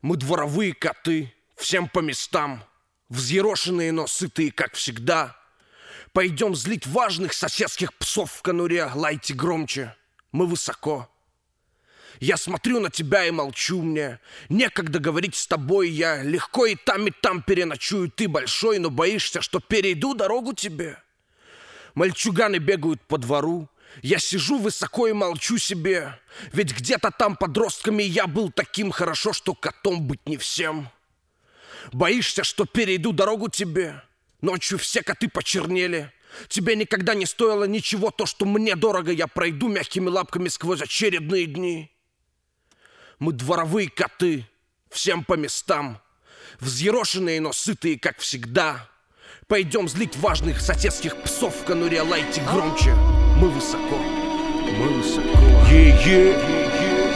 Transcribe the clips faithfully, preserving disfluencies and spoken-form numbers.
Мы дворовые коты, всем по местам, взъерошенные, но сытые, как всегда. Пойдем злить важных соседских псов в конуре. Лайте громче, мы высоко. Я смотрю на тебя и молчу, мне некогда говорить с тобой. Я легко и там, и там переночую. Ты большой, но боишься, что перейду дорогу тебе. Мальчуганы бегают по двору. Я сижу высоко и молчу себе. Ведь где-то там подростками я был таким. Хорошо, что котом быть не всем. Боишься, что перейду дорогу тебе. Ночью все коты почернели. Тебе никогда не стоило ничего то, что мне дорого. Я пройду мягкими лапками сквозь очередные дни. Мы дворовые коты, всем по местам, взъерошенные, но сытые, как всегда. Пойдем злить важных соседских псов в конуре. Лайте громче, мы высоко, мы высоко. Yeah-yeah.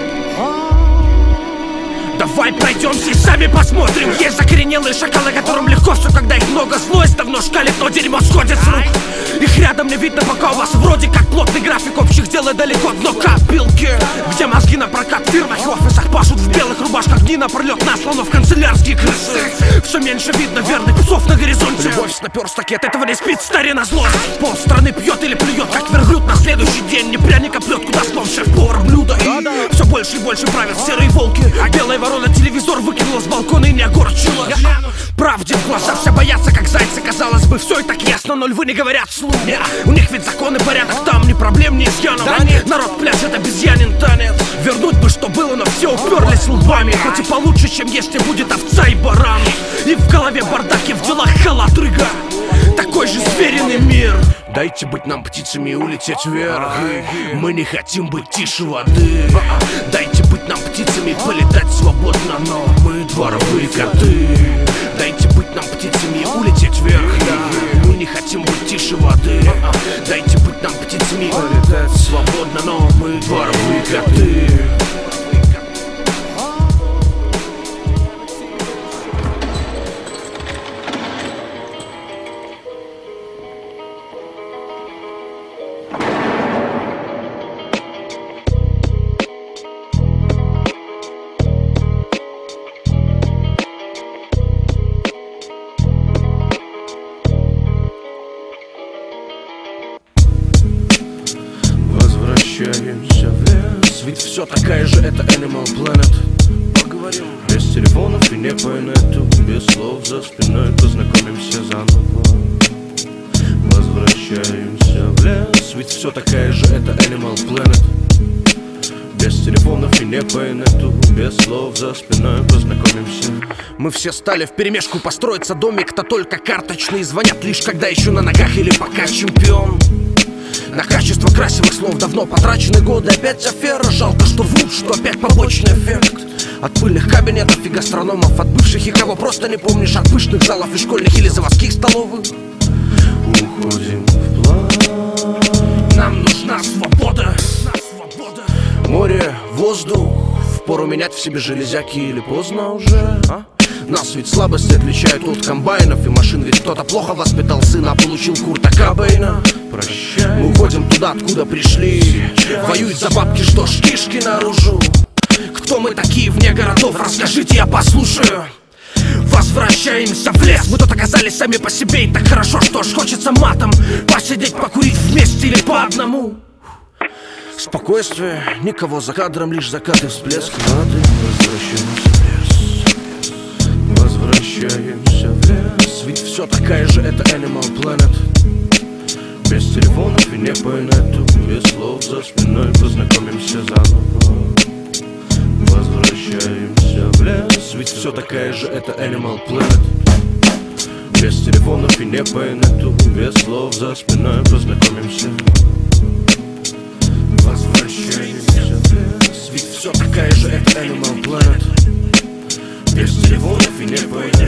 Давай пройдемся и сами посмотрим. Есть закоренелые шакалы, которым легко все, когда их много. Злость давно шкалит, но дерьмо сходит с рук. Их рядом не видно, пока у вас вроде как плотный график общих дел и далеко дно копилки. Где мозги на прокат в фирмах и офисах пашут в белых рубашках. Дни напролет на слонов канцелярские крысы. Все меньше видно верных псов на горизонте. Любовь с наперсток, от этого не спит старина злость. Пол страны пьет или плюет, как верблюд на следующий день. Не пряника плет, куда слон шеф-повар блюдо. И все больше и больше правят серые волки. Белая ворона телевизор выкинула с балкона и не огорчила. Правде в глаза все боятся, как зайцы. Казалось бы, все и так ясно, но львы не говорят вслух. У них ведь закон и порядок, там ни проблем, ни изъянов. Да народ пляшет обезьянин танец. Вернуть бы, что было, но все уперлись лбами. Хоть и получше, чем если будет овца и баран. И в голове бардак, и в делах халатрыга. Такой же звериный мир. Дайте быть нам птицами и улететь вверх. Мы не хотим быть тише воды. Дайте быть нам птицами и полетать свободно. Но мы дворовые коты. Дайте быть нам птицами и улететь вверх. Мы не хотим быть тише воды. Дайте быть нам птицами и полетать свободно. Но мы дворовые коты. Возвращаемся в лес, ведь все такая же, это Animal Planet. Поговорим без телефонов и не по инету, без слов за спиной, познакомимся заново. Возвращаемся в лес, ведь все такая же, это Animal Planet. Без телефонов и не по инету, без слов за спиной, познакомимся. Мы все стали вперемешку построиться домик-то только карточный. Звонят лишь когда еще на ногах или пока чемпион. На качество красивых слов давно потрачены годы. Опять афера, жалко, что врут, что опять побочный эффект. От пыльных кабинетов и гастрономов, от бывших и кого просто не помнишь, от пышных залов и школьных или заводских столовых. Уходим в план. Нам нужна свобода. Море, воздух, впору менять в себе железяки или поздно уже, а? Нас ведь слабости отличают от комбайнов и машин. Ведь кто-то плохо воспитал сына, получил Курта Кобейна. Прощай. Мы уходим туда, откуда пришли. Сейчас. Воюют за бабки, что ж кишки наружу. Кто мы такие вне городов, расскажите, я послушаю. Возвращаемся в лес. Мы тут оказались сами по себе, и так хорошо, что ж хочется матом посидеть, покурить вместе или по одному. Спокойствие, никого за кадром, лишь закаты, всплески воды. Возвращаемся в лес. Возвращаемся в лес, ведь все такая же, это Animal Planet. Без телефонов и не по инету, без слов за спиной, познакомимся заново. Возвращаемся в лес, ведь все такая же, это Animal Planet. Без телефонов и не по инету, без слов за спиной, познакомимся. Возвращаемся в лес, ведь все такая же, это Animal Planet. Без телефонов и не по инету.